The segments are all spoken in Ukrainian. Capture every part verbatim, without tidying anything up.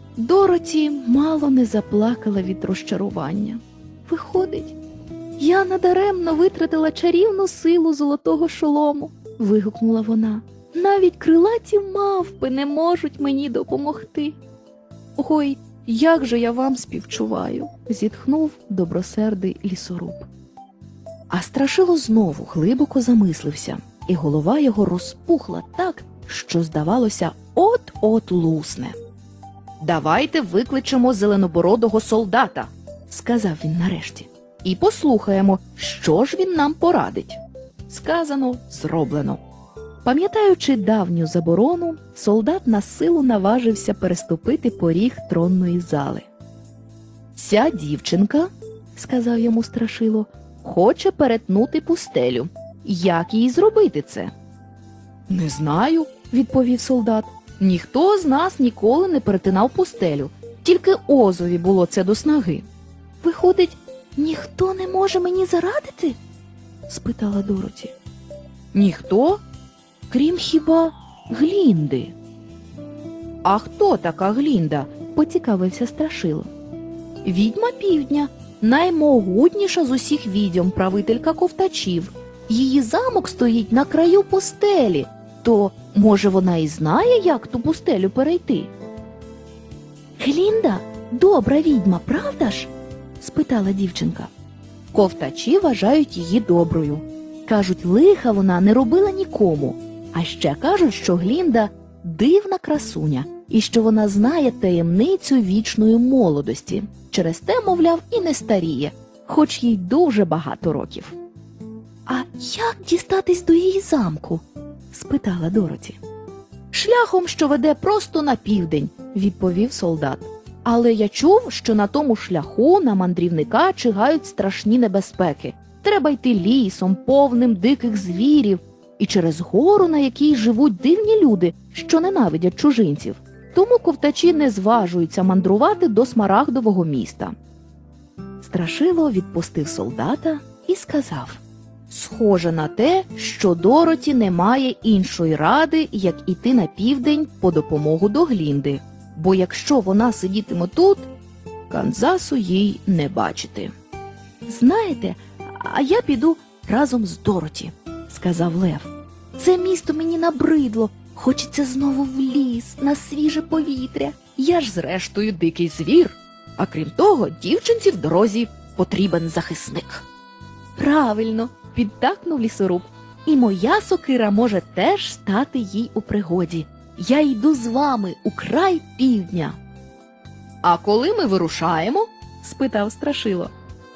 Дороті мало не заплакала від розчарування. Виходить, я надаремно витратила чарівну силу золотого шолому, вигукнула вона. Навіть крилаті мавпи не можуть мені допомогти. Ой, як же я вам співчуваю, зітхнув добросердий лісоруб. А Страшило знову глибоко замислився, і голова його розпухла так, що, здавалося, от-от лусне. «Давайте викличемо зеленобородого солдата», – сказав він нарешті, – «і послухаємо, що ж він нам порадить». Сказано, зроблено. Пам'ятаючи давню заборону, солдат на силу наважився переступити поріг тронної зали. «Ця дівчинка, – сказав йому Страшило, – хоче перетнути пустелю. Як їй зробити це?» «Не знаю», – відповів солдат. «Ніхто з нас ніколи не перетинав пустелю. Тільки Озові було це до снаги». «Виходить, ніхто не може мені зарадити?» – спитала Дороті. «Ніхто? Крім хіба Глінди». «А хто така Глінда?» – поцікавився Страшило. «Відьма півдня, наймогутніша з усіх відьом, правителька ковтачів. Її замок стоїть на краю пустелі. То, може, вона і знає, як ту пустелю перейти?» «Глінда – добра відьма, правда ж?» – спитала дівчинка. «Ковтачі вважають її доброю. Кажуть, лиха вона не робила нікому. А ще кажуть, що Глінда – дивна красуня, і що вона знає таємницю вічної молодості. Через те, мовляв, і не старіє, хоч їй дуже багато років». «А як дістатись до її замку?» – спитала Дороті. «Шляхом, що веде просто на південь», – відповів солдат. «Але я чув, що на тому шляху на мандрівника чигають страшні небезпеки. Треба йти лісом, повним диких звірів, і через гору, на якій живуть дивні люди, що ненавидять чужинців. Тому ковтачі не зважуються мандрувати до Смарагдового міста». Страшило відпустив солдата і сказав: «Схоже на те, що Дороті немає іншої ради, як іти на південь по допомогу до Глінди, бо якщо вона сидітиме тут, Канзасу їй не бачити». «Знаєте, а я піду разом з Дороті», – сказав Лев. «Це місто мені набридло, хочеться знову в ліс, на свіже повітря. Я ж зрештою дикий звір, а крім того, дівчинці в дорозі потрібен захисник». «Правильно», – підтакнув лісоруб, «і моя сокира може теж стати їй у пригоді. Я йду з вами у край півдня». «А коли ми вирушаємо?» – спитав Страшило.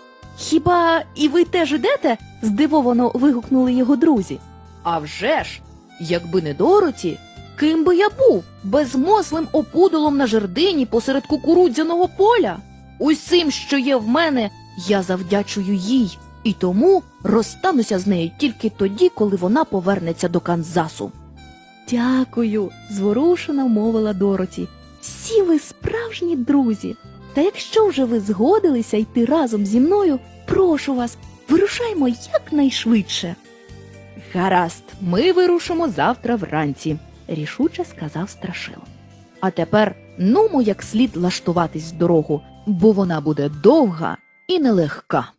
«Хіба і ви теж ідете?» – здивовано вигукнули його друзі. «А вже ж! Якби не Дороті, ким би я був? Безмозлим опудолом на жердині посеред кукурудзяного поля? Усім, що є в мене, я завдячую їй, і тому розстануся з нею тільки тоді, коли вона повернеться до Канзасу». «Дякую», – зворушено мовила Дороті. «Всі ви справжні друзі. Та якщо вже ви згодилися йти разом зі мною, прошу вас, вирушаймо якнайшвидше». «Гаразд, ми вирушимо завтра вранці», – рішуче сказав Страшило. «А тепер нумо як слід лаштуватись в дорогу, бо вона буде довга і нелегка».